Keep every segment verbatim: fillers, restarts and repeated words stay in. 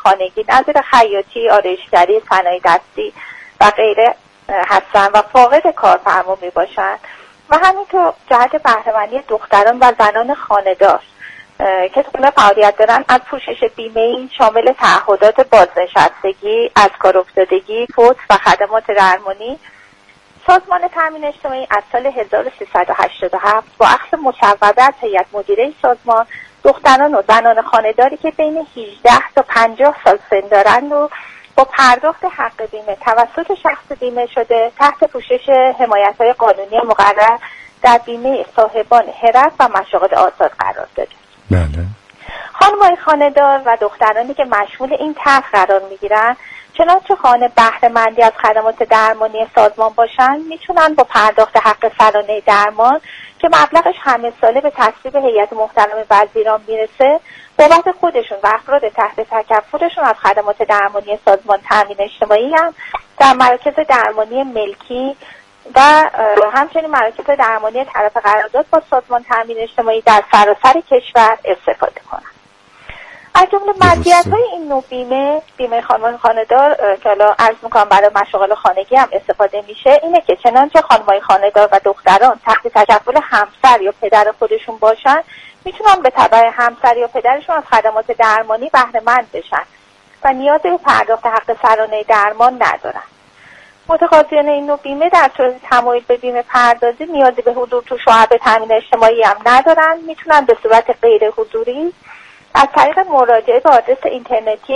خانگی، نظیر خیاطی، آرایشگری، صنایع دستی و غیره هستن و فاقد کارفرما می باشن. و همینطور جهت بهره‌مندی دختران و زنان خانه‌دار که تو فعالیت دارن از پوشش بیمه‌ای شامل تعهدات بازنشستگی، از کار افتادگی، فوت و خدمات درمانی، سازمان تامین اجتماعی از سال هزار و سیصد و هشتاد و هفت با اخذ مصوبه از هیئت مدیره سازمان، دختران و زنان خانه‌داری که بین هجده تا پنجاه سال سن دارند و با پرداخت حق بیمه توسط شخص بیمه شده تحت پوشش حمایت‌های قانونی مقرر در بیمه صاحبان حرف و مشاغل آزاد قرار داده. بله. خانم‌های خانه‌دار و دخترانی که مشمول این طرح قرار می‌گیرند چنانچه خانه بهره‌مندی از خدمات درمانی سازمان باشند میتونن با پرداخت حق سرانه درمان که مبلغش همه ساله به تصویب هیئت محترم وزیران میرسه بابت خودشون و افراد تحت تکفلشون از خدمات درمانی سازمان تامین اجتماعی هم در مراکز درمانی ملکی و همچنین مراکز درمانی طرف قرارداد با سازمان تامین اجتماعی در سراسر کشور استفاده کنند. از جمله مزیت‌های این نوع بیمه، بیمه خانم‌های خانه‌دار که حالا عرض می‌کنم برای مشاغل خانگی هم استفاده میشه، اینه که چنانچه خانم‌های خانه‌دار و دختران تحت تکفل همسر یا پدر خودشون باشن، میتونن به تبع همسر یا پدرشون از خدمات درمانی بهره مند بشن و نیاز به پرداخت حق سرانه درمان ندارن. متقاضیان این نوع بیمه در صورت تمایل به بیمه پردازی نیازی به حضور تو شعب تامین اجتماعی هم ندارن، میتونن به صورت غیر حضوری از طریق مراجعه به آدرس اینترنتی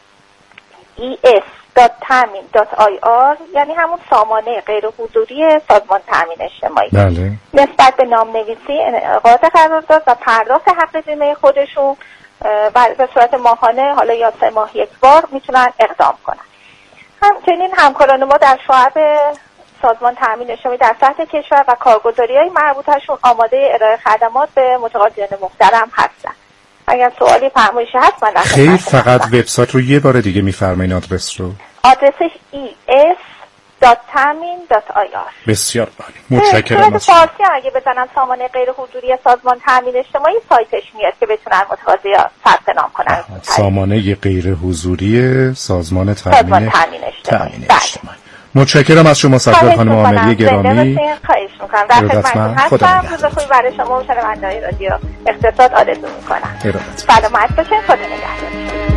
ای اس دات تامین دات آی آر یعنی همون سامانه غیر حضوری سازمان تامین اجتماعی بله. نسبت به نامنویسی، انعقاد قرارداد و پرداخت حق بیمه خودشون و به صورت ماهانه حالا یا سه ماه یک بار میتونن اقدام کنن. همچنین همکاران ما در شعب سازمان تامین اجتماعی در سطح کشور و کارگزاری‌های مربوطه‌شون آماده ارائه خدمات به متقاضیان محترم هستن. اگر سوالی فرمایشی هست من خیر، فقط وبسایت رو یه بار دیگه میفرمایید آدرس رو. آدرسش ای اس دات تامین دات آی آر. بسیار عالی، متشکرم. از فارسی اگه بزنن سامانه غیر حضوری سازمان تامین اجتماعی سایتش میاد که بتونن متقاضی‌ها ثبت نام کنن. سامانه غیر حضوری سازمان تامین تامین اجتماعی. اجتماعی. متشکرم از شما سرکار خانم عاملی گرامی. خواهش می‌کنم. در خدمتتون هستم. روز خوبی برای شما و شنوندگان رادیو اقتصاد آرزو می‌کنم. سلامت باشین. خدا نگهدار.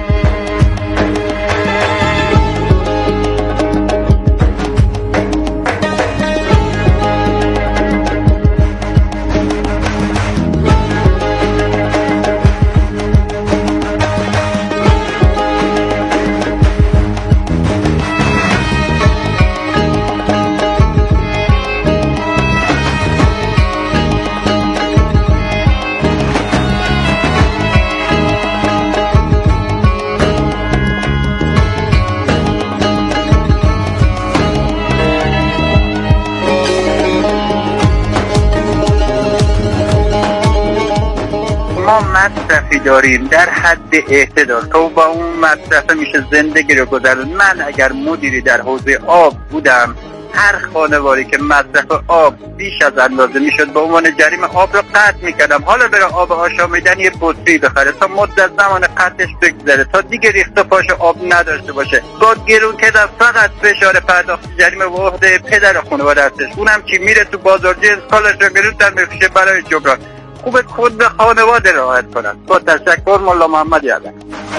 مصرفی داریم در حد اعتدال تو با اون مصرف میشه زندگی رو گذرون. من اگر مدیری در حوزه آب بودم هر خانواری که مصرف آب بیش از اندازه میشد به عنوان جریمه آب رو قطع میکردم. حالا بره آب آشامیدن یه بطری بخره تا مدت زمان قطعش بگذره تا دیگه ریخت و پاش آب نداشته باشه. با گرون کردن فقط فشار پرداخت جریمه به عهده پدر خانواده هستش. اونم که میره تو بازار جنس کالش رو گرون در میفشه برای جبران. خوبه خود به خانواده رعایت کنن. با تشکر. مولا محمد یادم.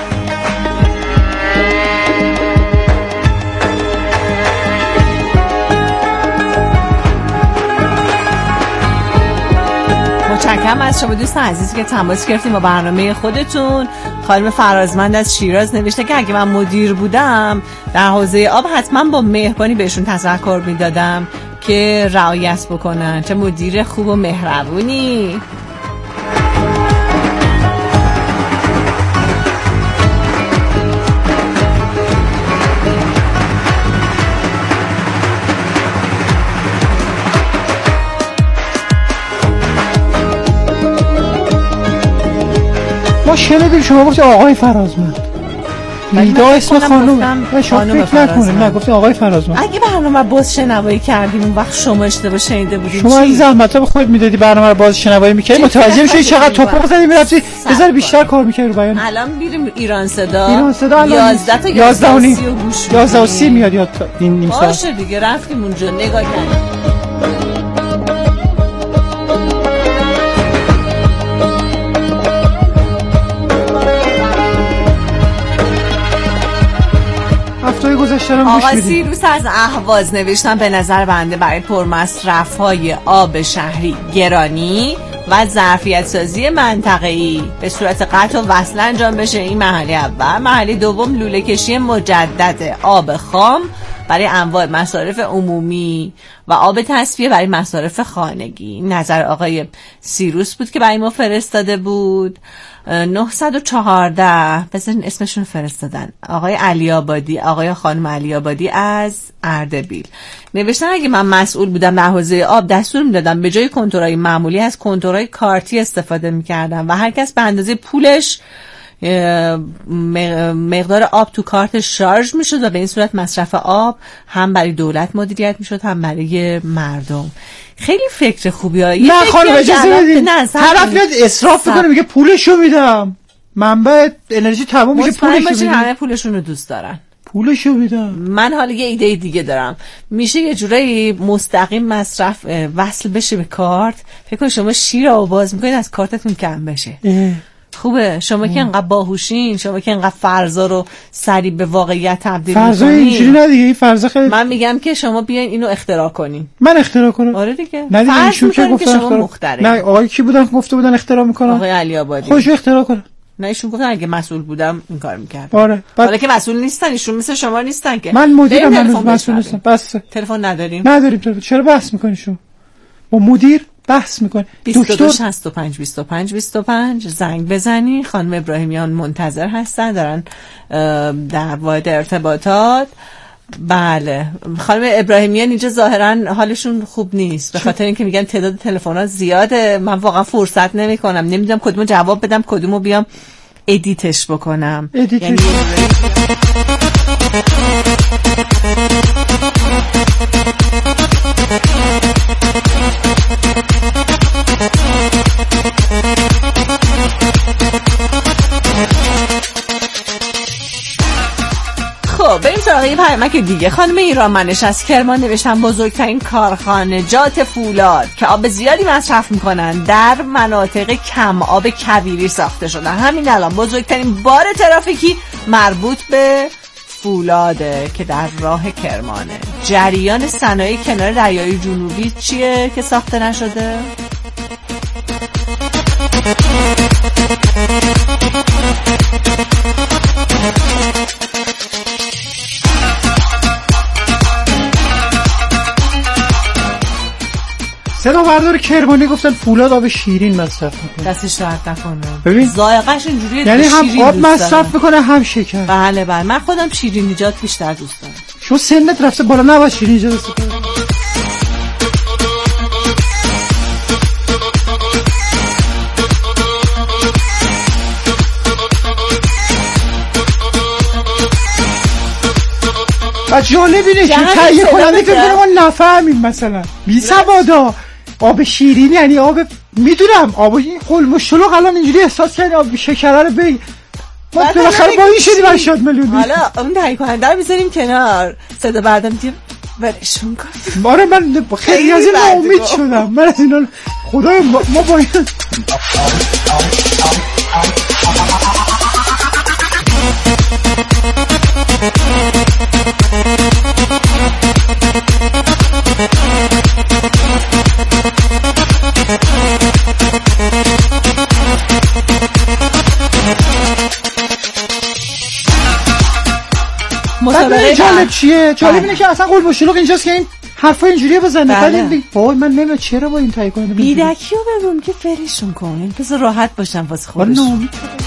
متشکرم از شما دوستان عزیزی که تماس گرفتیم با برنامه خودتون. خانم فرازمند از شیراز نوشته که اگه من مدیر بودم در حوزه آب حتما با مهربانی بهشون تذکر میدادم که رعایت بکنن. چه مدیر خوب و مهربونی. ما شنیدیم شما گفتی آقای فرازمند لیدا اسم خانم شما فکر نکنید. نه گفتم آقای فرازمند. اگه برنامه باز شنوایی کردیم اون وقت شما اشتباه شنیده بودین. شما این زحمت‌ها به خودت میدادی برنامه رو باز شنوایی می‌کردی متوجه می‌شی چقدر توپق زدی می‌رفتی بذار بیشتر کار می‌کردی رو بیان. الان میریم ایران صدا. ایران صدا یازده تا یازده و یازده و سی میاد یاد این نیم ساعت. باشه دیگه رفتیم اونجا نگاه کردیم. هفته‌های گذشته رو آقا سیروس از اهواز نوشتن به نظر بنده برای پرمصرف‌های آب شهری گرانی و ظرفیت سازی منطقه‌ای به صورت قطع و وصل انجام بشه. این مرحله اول. مرحله دوم لوله کشی مجدد آب خام برای انواع مصارف عمومی و آب تصفیه برای مصارف خانگی. نظر آقای سیروس بود که برای ما فرستاده بود. نهصد و چهارده بزنین اسمشون فرستادن. آقای علی آبادی، آقای خانم علی آبادی از اردبیل نوشتن اگه من مسئول بودم در حوزه آب دستور میدادم به جای کنتورهای معمولی از کنتورهای کارتی استفاده میکردم و هر کس به اندازه پولش مقدار آب تو کارت شارژ میشد و به این صورت مصرف آب هم برای دولت مدیریت میشد هم برای مردم. خیلی فکر خوبی ها. نه خانم اجازه بدین طرف میاد اسراف میکنه میگه پولشو میدم منبع انرژی تموم میشه پولشو میدم. همه پولشون رو دوست دارن پولشو میدم. من حالا یه ایده دیگه دارم. میشه یه جورایی مستقیم مصرف وصل بشه به کارت. فکر کن شما شیر رو باز میکنید از کارتتون کم بشه. اه. خوبه. شما که انقدر باهوشین، شما که انقدر فرضا رو سریع به واقعیت تبدیل می‌کنین. فرضا اینجوری نه دیگه. این فرضا خیلی من میگم که شما بیاین اینو اختراع کنین. من اختراع کنم؟ آره دیگه. نه دیگه ایشون که گفتن شما مخترع. نه آقای کی بودن گفته بودن اختراع میکنن؟ آقای علی آبادی. خودش اختراع کنه. نه ایشون گفتن اگه مسئول بودم این کار می‌کردم. آره. حالا که مسئول نیستن ایشون مثل شما نیستن که. من مدیرم من مسئول نیستم. بس تلفن نداریم. نداریم تلفن. چرا بحث می‌کنی شما؟ با مدیر بحث میکنه. دکتر شصت و پنج بیست و پنج بیست و پنج زنگ بزنی. خانم ابراهیمیان منتظر هستن دارن در واحد ارتباطات. بله خانم ابراهیمیان اینجا ظاهرا حالشون خوب نیست به خاطر اینکه میگن تعداد تلفن‌ها زیاده. من واقعا فرصت نمی‌کنم نمیدونم کدومو جواب بدم کدومو بیام ادیتش بکنم. ادیتش یعنی خب بریم سراغ یه پیامک دیگه. خانم ایرانمنش از کرمان نوشتن بزرگترین کارخانجات فولاد که آب زیادی مصرف میکنن در مناطق کم آب کویری ساخته شدن. همین الان بزرگترین بار ترافیکی مربوط به فولاده که در راه کرمانه. جریان صنایع کنار دریای جنوبی چیه که ساخته نشده؟ صدا بردار کرمانی گفتن فولاد آب شیرین مصرف میکنه. دستش درد نکنه. ببین ذائقه‌ش اینجوریه یعنی هم آب مصرف میکنه هم شکر. بله بله من خودم شیرینیجات بیشتر دوست دارم. شو سنت رفته بالا نباید شیرینیجات استفاده کنی. و جالب اینه که تهیه کننده فکر کنه ما نفهمیم مثلا بی سوادا آب شیرین یعنی آب میدونم آب این قلم و شلوغ الان اینجوری احساس کردیم آب شکره رو بگی ما بالاخره با این شدیم هشتاد میلیون. حالا اون تهیه کننده رو میذاریم کنار صدا بردم دیگه برشون کنیم. آره من خیلی از این ناامید شدم. من از اینا خدای ما با این مسابقه جالب چیه؟ جالب اینه که اصلا قلب و شلوغ اینجاست که این حرفا اینجوریه بزنه. بعد این وای من نمیدونم چرا با این تایید کنه. بیدکیو بگم که فرشون کن. بذار راحت باشم واسه خودشون.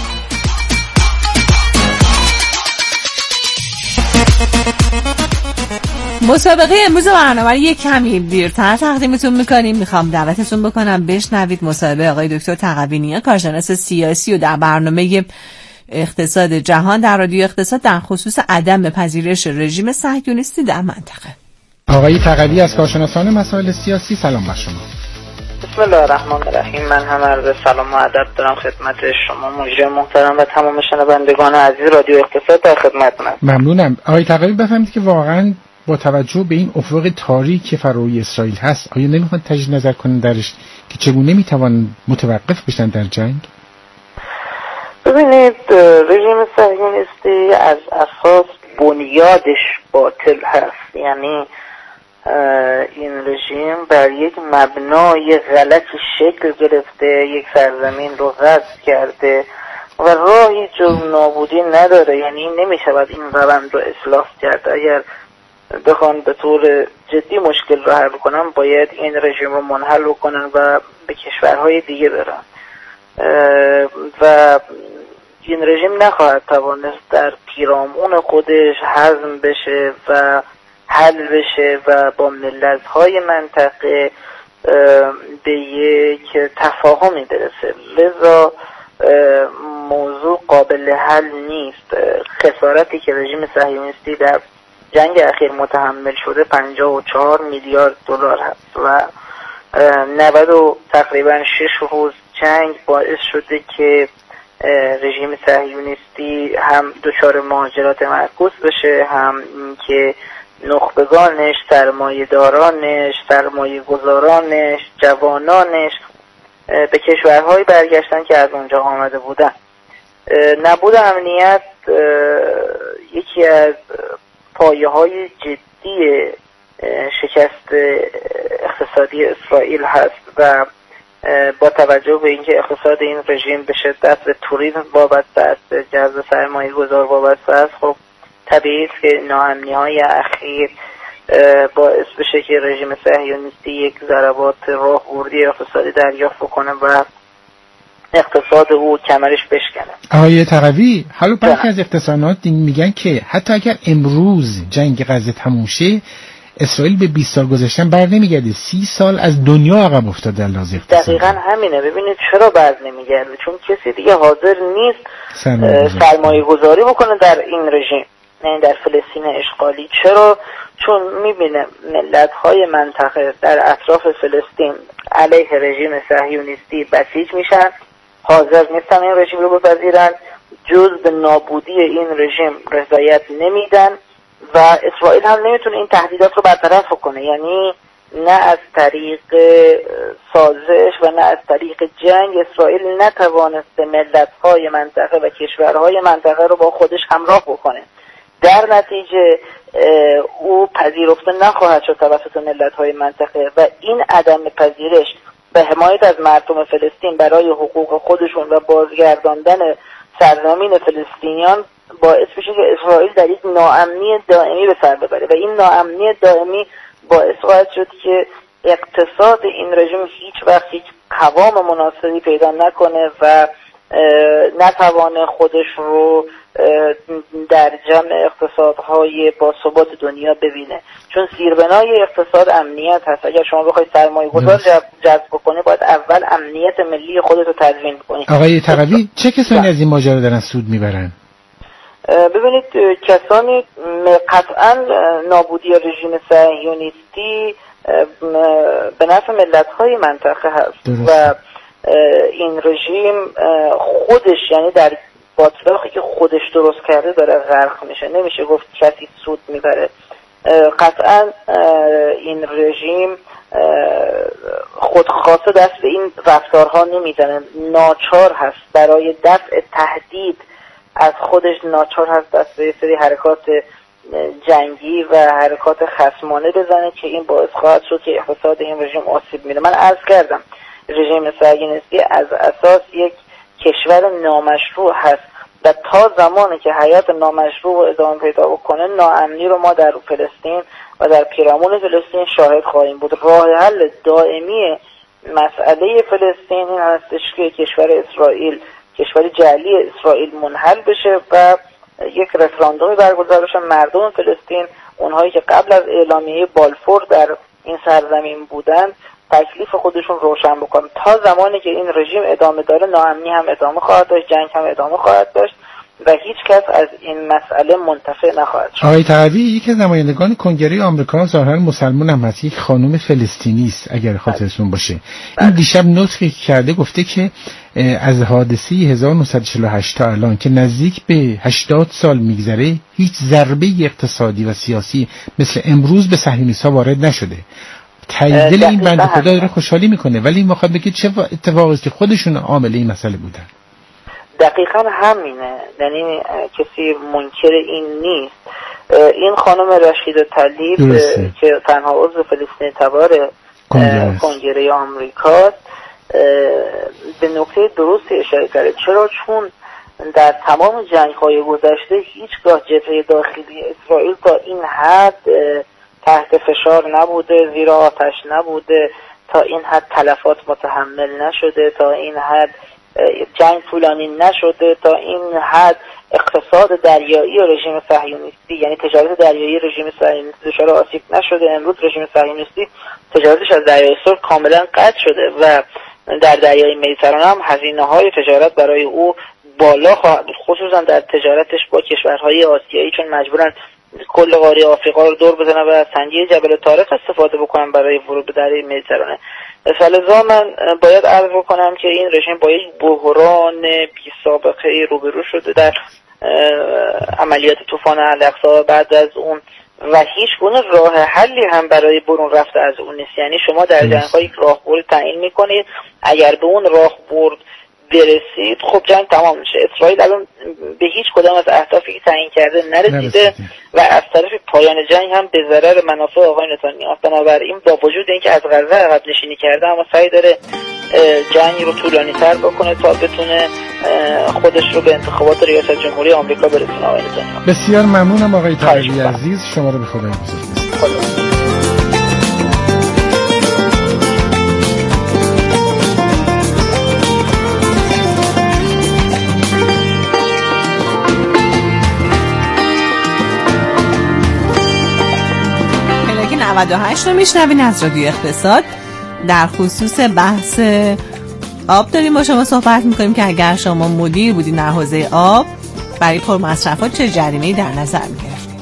مسابقه امروز برنامه یک کمی دیرتر تقدیمتون میکنیم. میخوام دعوتتون بکنم بشنوید مصاحبه آقای دکتر تقوی نیا کارشناس سیاسی و در برنامه اقتصاد جهان در رادیو اقتصاد در خصوص عدم پذیرش رژیم صهیونیستی در منطقه. آقای تقوی از کارشناسان مسائل سیاسی، سلام بر شما. بسم الله الرحمن الرحیم. من هم عرض سلام و ادب دارم خدمت شما مجری محترم و تمام شنوندگان عزیز رادیو اقتصاد در خدمتتونم. ممنونم. آقای تقوی بفهمید که واقعا با توجه به این افق تاریک که فروی اسرائیل هست، آیا نمیخوان تجدید نظر کنن درش که چگونه میتوان متوقف بشن در جنگ؟ ببینید، رژیم صهیونیستی از اساس بنیادش باطل هست. یعنی این رژیم بر یک مبنای غلط شکل گرفته، یک سرزمین رو غصب کرده و راهی جز نابودی نداره. یعنی نمیشود این روند رو اصلاح کرد. اگر بخوان به طور جدی مشکل رو حل کنن، باید این رژیم رو منحل کنن و به کشورهای دیگه برن و این رژیم نخواهد توانست در پیرامون خودش هضم بشه و حل بشه و با ملت‌های منطقه به یک تفاهمی برسه. لذا موضوع قابل حل نیست. خسارتی که رژیم صهیونیستی در جنگ اخیر متحمل شده پنجاه و چهار میلیارد دلار هست و نود و تقریبا شش روز جنگ باعث شده که رژیم صهیونیستی هم دچار مهاجرت معکوس بشه، هم که نخبگانش، سرمایه‌دارانش، سرمایه‌گذارانش، جوانانش به کشورهایی برگشتن که از اونجا آمده بودن. نبود امنیت یکی از پایه‌های جدی شکست اقتصادی اسرائیل هست و با توجه به اینکه اقتصاد این رژیم به شدت به توریسم وابسته است، به جذب سرمایه‌گذار وابسته است، خب طبیعی است که ناامنی‌های اخیر باعث بشه که رژیم صهیونیستی یک ضربات راهبردی اقتصادی دریافت کنه و اقتصاد او کمرش بشکنه. آقای تقوی، حالا برخی از اقتصاددانان میگن که حتی اگر امروز جنگ غزه تموم شه، اسرائیل به بیست سال گذشتن بر نمیگرده، سی سال از دنیا عقب افتاده در لحاظ اقتصادی. دقیقاً همینه. ببینید چرا بر نمیگرده؟ چون کسی دیگه حاضر نیست سرمایه گذاری بکنه در این رژیم، یعنی در فلسطین اشغالی. چرا؟ چون میبینه ملت‌های منطقه در اطراف فلسطین علیه رژیم صهیونیستی بسیج میشن، حاضر نیستن این رژیم رو بپذیرن، جز به نابودی این رژیم رضایت نمیدن و اسرائیل هم نمیتونه این تهدیدات رو برطرف کنه. یعنی نه از طریق سازش و نه از طریق جنگ اسرائیل نتوانسته ملت‌های منطقه و کشورهای منطقه رو با خودش همراه بکنه. در نتیجه او پذیرفته نخواهد شد توسط ملت‌های منطقه و این عدم پذیرش به حمایت از مردم فلسطین برای حقوق خودشون و بازگرداندن سرزمین فلسطینیان باعث میشه که اسرائیل در یک ناامنی دائمی به سر ببره و این ناامنی دائمی باعث خواهد شد که اقتصاد این رژیم هیچ وقت هیچ قوام مناسبی پیدا نکنه و نتوانه خودش رو در جمع اقتصادهای باثبات دنیا ببینه. چون زیربنای اقتصاد امنیت هست. اگر شما بخواید سرمایه گذار جذب کنه، باید اول امنیت ملی خودت رو تضمین کنید. آقای تقوی، چه کسانی از این ماجرا دارن سود میبرن؟ ببینید، کسانی قطعا نابودی رژیم صهیونیستی به نفع ملت‌های منطقه هست درست. و این رژیم خودش، یعنی در باطلاقی که خودش درست کرده، داره غرق میشه. نمیشه گفت کسی سود میبره. قطعا این رژیم خودخواسته دست به این رفتارها نمیزنه، ناچار هست برای دفع تهدید از خودش، ناچار هست دست به سری حرکات جنگی و حرکات خصمانه بزنه که این باعث خواهد شد که اقتصاد این رژیم آسیب میده. من عرض کردم رژیم صهیونیستی از اساس یک کشور نامشروع هست و تا زمانی که حیات نامشروع ادامه پیدا بکنه، ناامنی رو ما در فلسطین و در پیرامون فلسطین شاهد خواهیم بود. راه حل دائمی مسئله فلسطین این هستش که کشور اسرائیل، کشور جعلی اسرائیل منحل بشه و یک رفراندومی برگزار بشه. مردم فلسطین، اونهایی که قبل از اعلامیه بالفور در این سرزمین بودن، تکلیف خودشون روشن بکنن. تا زمانی که این رژیم ادامه داره، ناامنی هم ادامه خواهد داشت، جنگ هم ادامه خواهد داشت و هیچ کس از این مسئله منتفع نخواهد شد. آقای تقوی یکی از نمایندگان کنگره آمریکا ظاهرا مسلمان هم هست، یک خانم فلسطینی است اگر خاطرتون باشه. این دیشب نطقی کرده، گفته که از حادثه هزار و نهصد و چهل و هشت تا الان که نزدیک به هشتاد سال میگذره هیچ ضربه اقتصادی و سیاسی مثل امروز به صهیونیست‌ها وارد نشده. تایید این بنده خدا داره خوشحالی میکنه، ولی این میخواد بگه چه اتفاقی است که خودشون عامل این مسئله بودن. دقیقاً همینه، یعنی کسی منکر این نیست. این خانم رشید طلیب که تنها عضو فلسطین تبار کنگره آمریکاست به نکته درستی اشاره کرده. چرا؟ چون در تمام جنگ‌های گذشته هیچگاه جبهه داخلی اسرائیل تا این حد تحت فشار نبوده، زیر آتش نبوده، تا این حد تلفات متحمل نشده، تا این حد جنگ طولانی نشده، تا این حد اقتصاد دریایی رژیم صهیونیستی یعنی تجارت دریایی رژیم صهیونیستی دچار آسیب نشده. امروز رژیم صهیونیستی تجارتش از دریای سرخ کاملا قطع شده و در دریای مدیترانه هم هزینه‌های تجارت برای او بالا خواهد بود، خصوصا در تجارتش با کشورهای آسیایی، چون مجبورن کل قاره آفریقا رو دور بزنن و از تنگه جبل طارق استفاده بکنن برای ورود به دریای مدیترانه. فلذا من باید عرض بکنم که این رژیم با یک بحران بی سابقه روبرو شده در عملیات طوفان الاقصی بعد از اون و هیچ گونه راه حلی هم برای برون رفته از اون نیست. یعنی شما در جنگ‌ها یک راهبرد تعیین میکنید، اگر به اون راهبرد برسید خب جنگ تمام میشه. اسرائیل الان به هیچ کدام از اهدافی که تعیین کرده نرسیده و از طرف پایان جنگ هم به ضرر منافع آقای نتانیاهو. بنابراین با وجود اینکه از غزه عقب نشینی کرده اما سعی داره جنگ رو طولانی تر بکنه تا بتونه خودش رو به انتخابات ریاست جمهوری آمریکا برسونه. آقای نتانیاهو بسیار ممنونم آقای تقوی عزیز، شما رو به خدا بسپارم. نود و هشت رو میشنوین از رادیو اقتصاد. در خصوص بحث آب داریم با شما صحبت میکنیم که اگر شما مدیر بودین در حوزه آب برای پرمصرفات چه جریمه‌ای در نظر میگرفتید؟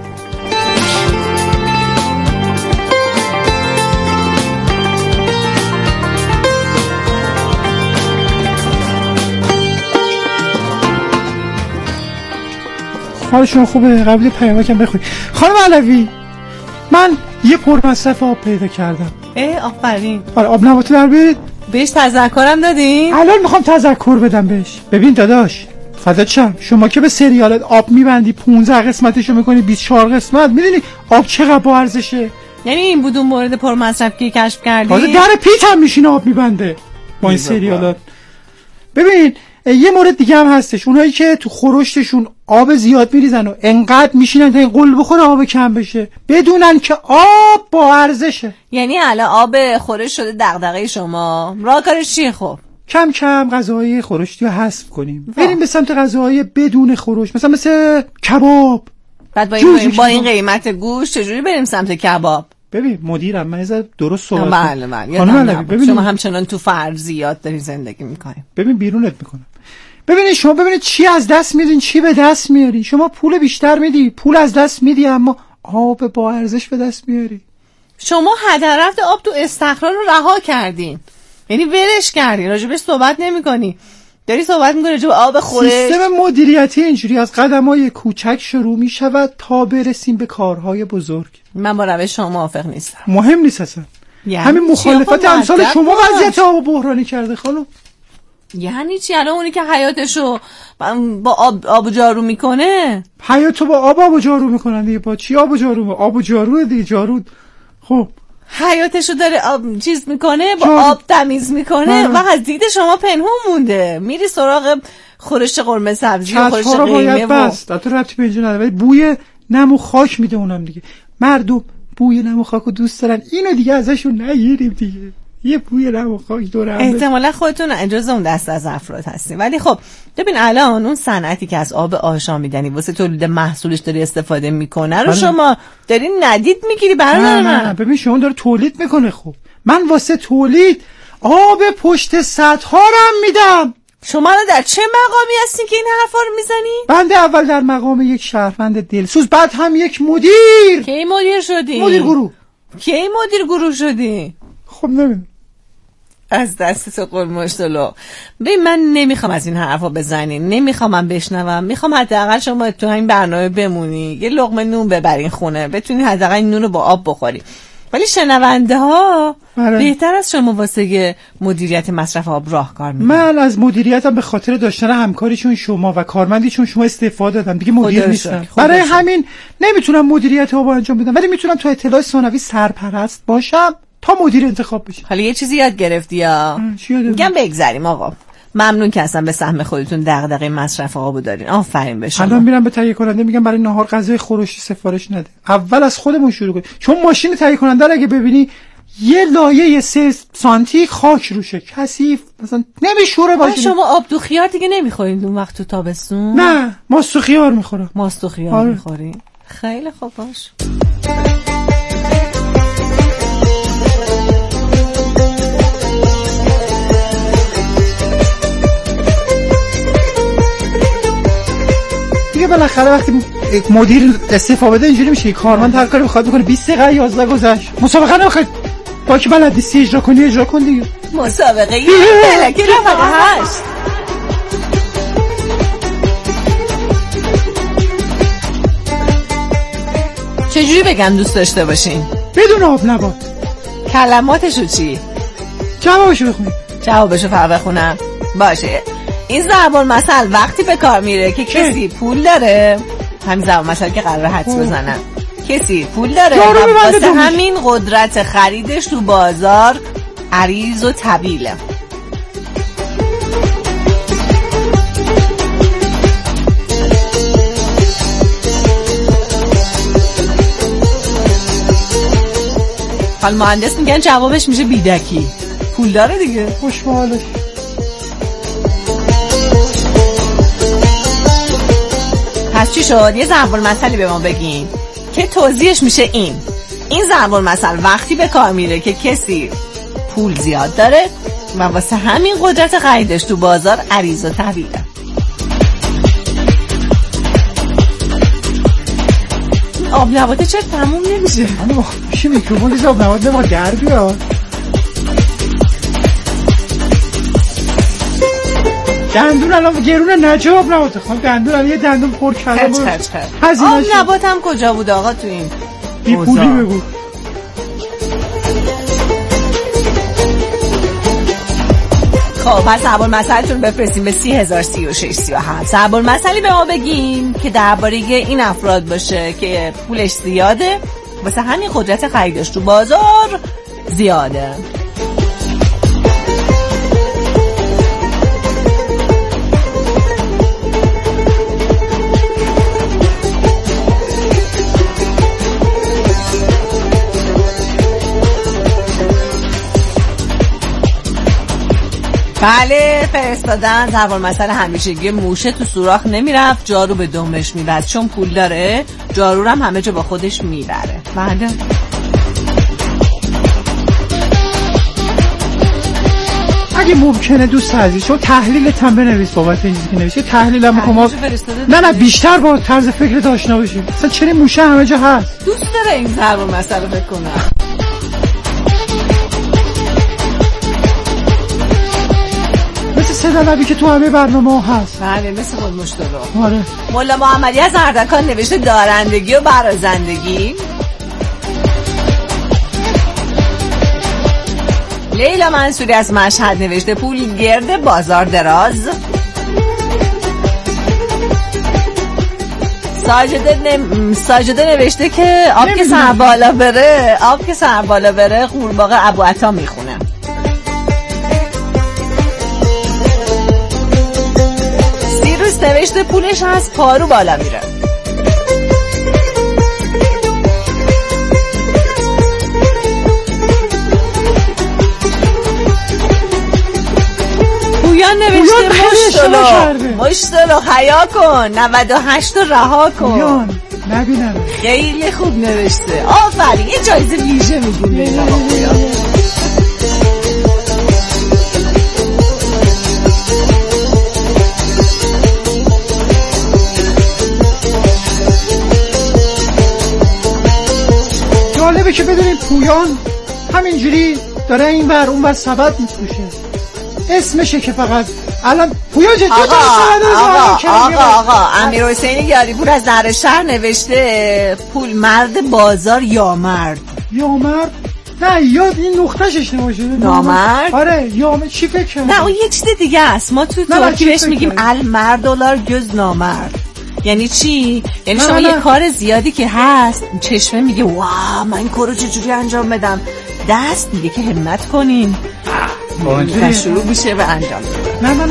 حالشون خوبه؟ قبل پیامکم بخوی. خانم علوی، من یه پرمصرف آب پیدا کردم. اه آفرین. آره آب نباتی در بیارید. بهش تذکرم دادین؟ الان میخوام تذکر بدم بهش. ببین داداش فدات شم، شما که به سریالت آب میبندی پانزده قسمتشو میکنی بیست و چهار قسمت، میدونی آب چقدر با ارزشه؟ یعنی این بود اون مورد پرمصرف که کشف کردی؟ تازه در پیت هم میشینه آب میبنده با این سریالات. ببین یه مورد دیگه هم هستش، اونایی که تو خورشتشون آب زیاد میریزن و انقدر میشینن تا این قل بخوره آب کم بشه، بدونن که آب با ارزشه. یعنی الان آب خورش شده دغدغه شما، راه کارش چیه؟ خب کم کم غذاهای خورشتی رو حذف کنیم، بریم به سمت غذاهای بدون خورش، مثلا مثل کباب. بعد با این با این قیمت گوشت چجوری بریم سمت کباب؟ ببین مدیرم من از درست صحبت بله بله بله شما همچنان تو فرضیات داری زندگی میکنی. ببین بیرونت میکنم. ببینید شما ببینید چی از دست میدین چی به دست میاری. شما پول بیشتر میدی، پول از دست میدی، اما آب با ارزش به دست میاری. شما هدر رفت آب تو استخران رو رها کردین، یعنی ولش کردی، راجبش صحبت نمیکنی، داری صحبت میکنی راجب آب خورش. سیستم مدیریتی اینجوری از قدم‌های کوچک شروع میشود تا برسیم به کارهای بزرگ. من با روش شما موافق نیستم. مهم نیست اصلا. یعنی همین مخالفت امثال شما وضعیت آب بحرانی کرده خانم. یعنی چی؟ الان اونی که حیاتشو با آب آب جارو میکنه، حیاتو با آب آب جارو میکنن دیگه. با چی آب جارو؟ آب جارو دیگه، جارو. خب حیاتشو داره آب چیز میکنه، با جارو. آب تمیز میکنه و از دید شما پنهون مونده. میری سراغ خورش قرمه سبزی و خورش قیمه و بس حتی ربطی به اینجا نداره، ولی بوی نم و خاک میده اونم دیگه. مردم بوی نم و خاکو دوست دارن، اینو دیگه ازشون نگیریم دیگه. یه بوی نم و خاک دور هم. احتمالاً خودتون اجازه اون دست از افراد هستین، ولی خب ببین الان اون صنعتی که از آب آشامیدنی واسه تولید محصولش داری استفاده میکنه رو شما داری ندید میگیری برادر من. نه نه ببین شما داره تولید میکنه. خب من واسه تولید آب پشت سطح ها رو میدم. شما الان در چه مقامی هستین که این حرفا رو میزنی؟ بنده اول در مقام یک شهروند دلسوز، بعد هم یک مدیر. کی مدیر شدی؟ مدیر گروه. کی مدیر گروه شدی؟ خب نمیدونم. از دست تو قول مشتلو. ببین من نمیخوام از این حرفا بزنی، نمیخوام من بشنوم، میخوام حداقل شما تو این برنامه بمونی، یه لقمه نون ببرین خونه، بتونی حداقل این نون رو با آب بخوری. ولی شنونده ها بهتر از شما واسه مدیریت مصرف آب راهکار میدن. من از مدیریتم به خاطر داشتن همکاریشون شما و کارمندیشون شما استفاده دادم، دیگه مدیر نیستم. برای همین نمیتونم مدیریت آب انجام بدم، ولی میتونم تو اطلاع ثانوی سرپرست باشم تا مدیر انتخاب بشه. حالا یه چیزی یاد گرفتی یا؟ میگم بگذریم آقا. ممنون که اصلا به سهم خودتون دغدغه مصرف آبو دارین. آفرین به شما. الان میرم به تهیه کننده میگم برای نهار غذای خورشی سفارش نده. اول از خودمون شروع کنیم. چون ماشین تهیه کننده رو اگه ببینی یه لایه سه سانتی خاک روشه، کثیف، مثلا نمیشوره باشه. شما آب دو خیار دیگه نمیخورین اون وقت تو تابستون؟ نه، ماست و خیار میخورم. ماست و خیار میخورین. خیلی خوب باش. دیگه بالاخره وقتی مدیر استعفا بده اینجوری میشه، کارمند هر کاری بخواد بکنه. بیست دقیقه یازده گذشت، مسابقه نمیخواد با که بلد نیستی اجرا کنی اجرا کن دیگه. مسابقه یه بلکه رفت هشت. چجوری بگم دوست داشته باشین؟ بدون آب نبات. کلماتشو چی؟ جوابشو بخونی. جوابشو فقط بخونم؟ باشه. این ضرب المثل وقتی به کار میره که کسی پول داره، همین ضرب المثل که قراره حدس بزنن، کسی پول داره و واسه همین قدرت خریدش تو بازار عریض و طویله. حال مهندس میگن جوابش میشه بیدکی. پول داره دیگه. خوشحالش. پس چی شد؟ یه ضرب المثلی به ما بگین که توضیحش میشه این. این ضرب المثل وقتی به کار میره که کسی پول زیاد داره و واسه همین قدرت خریدش تو بازار عریض و طویله. آب نباته چرا تموم نمیشه؟ اما چی میکروفون دیز آب نبات نما در بیاد. دندون الان گرونه نجه آب نباته خواهم. دندون الان یه دندون پر کرده بود. آب نبات هم کجا بود آقا تو این بی پولی بگو. خب پس ضرب المثلتون بفرستیم به سی هزار سی و شش سی و هفت. ضرب المثلی به ما بگین که درباره این افراد باشه که پولش زیاده واسه همین قدرت خریدش تو بازار زیاده. بله فرستادن. ضرب المثل همیشگی موشه تو سوراخ نمیرفت جارو به دمش میبست، چون پول داره جارو رو هم همه جا با خودش میبره. بله اگه ممکنه دوست عزیز شما تحلیلت هم بنویس بابت این چیزی که نویسی. تحلیل هم کما نه نه بیشتر با طرز فکرت آشنا بشیم. مثلا چرا موشه همه جا هست؟ دوست داره این ضرب المثل رو بکنه. صدا لبی که تو همه برنامه ها هست. بله مثل خود مشتلو. آره. مولا محمدی از اردکان نوشته دارندگی و برازندگی. لیلا منصوری از مشهد نوشته پول گرد بازار دراز. ساجده, نم... ساجده نوشته که آب که سر بالا بره آب که سر بالا بره قورباغه ابو عطا میخونه. سیروس نوشته پولش از پارو بالا میره. پویان نوشته مشتلو مشتلو حیا کن نود و هشت رو رها کن. پویان نبینم خیلی خوب نوشته. آفرین یه جایزه ویژه میگیم به آقا پویان. جالبه که بدونیم پویان همینجوری داره این ور اون ور سبد میفروشه. اسمشه که فقط الان پویا جدی آقا آقا آقا آقا امیر حسین یاریپور از در شهر نوشته پول مرد بازار یا مرد یا مرد. نه یاد این نقطهش اشتباه شده. نامرد. آره یا چی فکر کنی؟ نه اون یه چیز دیگه است. ما تو ترکی بهش میگیم المرد دلار گز نامرد. یعنی چی؟ یعنی شما یه کار زیادی که هست چشمه میگه واه من این کارو چجوری انجام بدم، دست میگه که همت کنین و شروع میشه به انجام. نه نه نه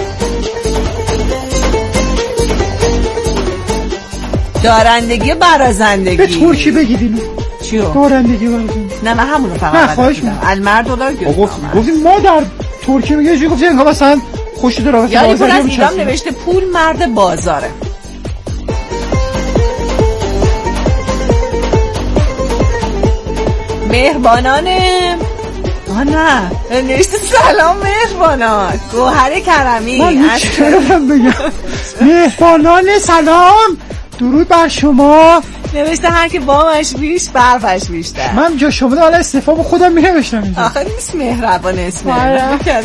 دارندگی برازندگی. به ترکی بگید اینو. چیو؟ دارندگی برازندگی. نه من همونو فقط نه خواهش می‌کنم. المرد دلار گز. گفتیم ما در ترکی میگه چی گفتیم انگار مثلا خوش داره واسه یعنی پول از ایران نوشته پول مرد بازاره. مهربانانه آه نه نوشته سلام مهربانان گوهر کرمی. من چرم بگم مهربانان سلام درود بر شما. نوشته هر که بامش بیش برفش بیشتر. من جا شما حالا استفاده خودم می نوشتم اینجا. آخه نیست مهربان اسمه.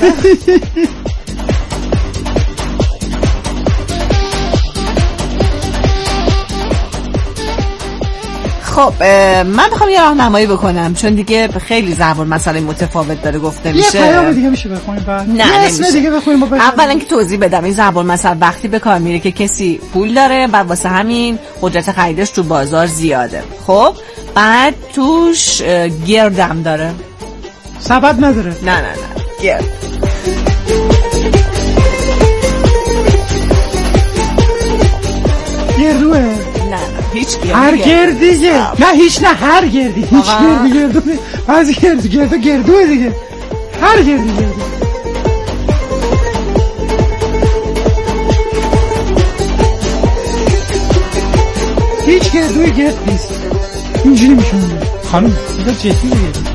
خب من بخوام یه راهنمایی بکنم چون دیگه خیلی زبان مسئله متفاوت داره گفته میشه. یه پیام دیگه میشه بخونیم بعد. نه اسم دیگه بخونیم. اولا که توضیح بدم این زبان مسئله وقتی به کار میره که کسی پول داره و واسه همین قدرت خریدش تو بازار زیاده. خب بعد توش گردم داره. سبد نداره. نه نه نه گرد. گردوه. نه نه هیچ گردی. هر گردی گرد. نه هیچ نه هر گردی. هیچ گردی گردو. بعضی گردی گردو گردوه دیگه. هر گردی گردو. هیچ گردوی گرد نیست. اینجوری میشونه. خانم اینجا جدی میگه.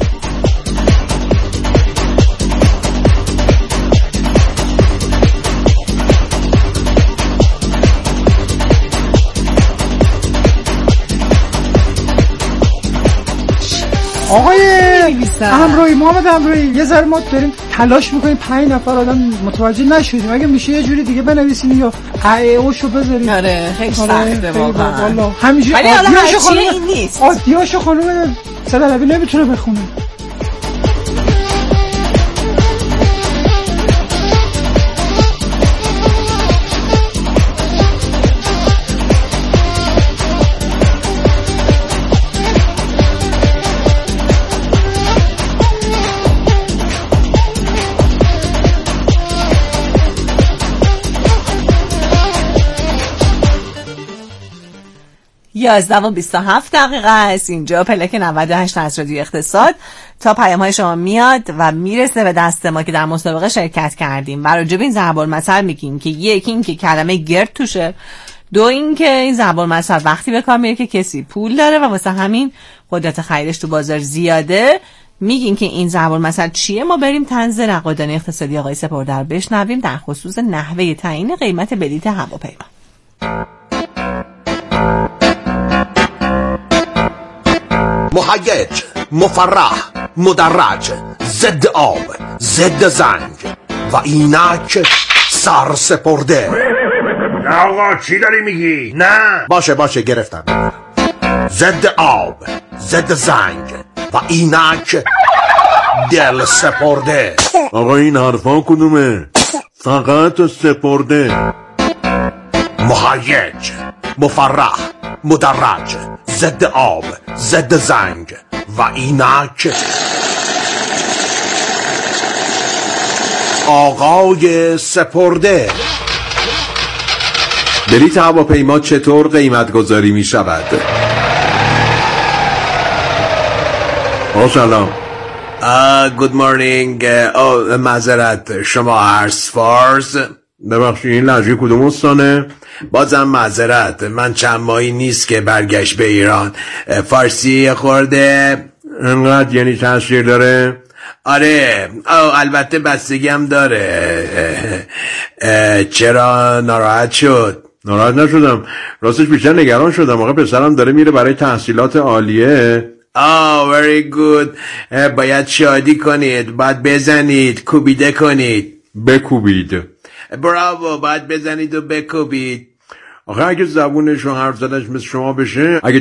آقای همراهی محمد همراهی یه ذره ما داریم تلاش میکنیم پنج نفر آدم متوجه نشدیم. اگه میشه یه جوری دیگه بنویسین یا ای‌اوشو بذاریم. آره خیلی سخته واقعا. همینجوری عادیاشو خانم نیست. عادیاشو خانم صدلبی نمیتونه بخونه. یازده و بیست و هفت دقیقه است. اینجا پلک نود و هشت از رادیو اقتصاد. تا پیام های شما میاد و میرسه به دست ما که در مسابقه شرکت کردیم و راجع به این ضرب المثل میگیم که یکی این که کلمه گرد توشه، دو این که این ضرب المثل وقتی به کار میره که کسی پول داره و واسه همین قدرت خریدش تو بازار زیاده. میگین که این ضرب المثل چیه؟ ما بریم طنز نقادان اقتصادی آقای سپرده رو بشنویم در خصوص نحوه تعیین قیمت بلیط هواپیما. مهیج، مفرح، مدرج، ضد آب، ضد زنگ و اینک سرسپرده. نه آقا چی داری میگی؟ نه باشه باشه گرفتم. ضد آب، ضد زنگ و اینک دل سپرده. آقا این حرفا کدومه؟ فقط سپرده. مهیج، مفرح، مدرج، ضد آب، ضد زنگ و اینک آقای سپرده. بلیط هواپیما چطور قیمت گذاری می شود؟ آه سلام. گود مورنینگ. آه معذرت شما هرس فارس؟ ببخشید این لحظه کدوم استانه؟ بازم معذرت من چند ماهی نیست که برگشت به ایران. فارسی خورده انقدر یعنی تاثیر داره؟ آره البته بستگی هم داره. چرا ناراحت شد؟ ناراحت نشدم، راستش بیشتر نگران شدم. آقا پسرم داره میره برای تحصیلات عالیه، آه very good. باید شادی کنید، باید بزنید، کوبیده کنید. بکوبید. براو، باید بزنید و بکوبید. آخه اگه زبونش رو حرف زدنش مثل شما بشه، اگه